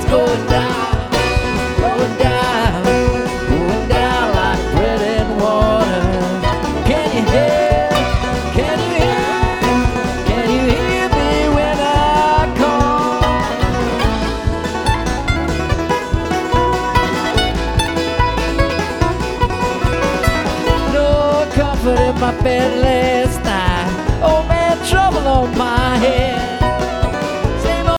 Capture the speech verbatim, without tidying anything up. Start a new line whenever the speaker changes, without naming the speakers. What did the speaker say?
it's going down, going down, going down like bread and water. Can you hear, can you hear, can you hear me when I call? No comfort in my bed last night, oh man, trouble on my head.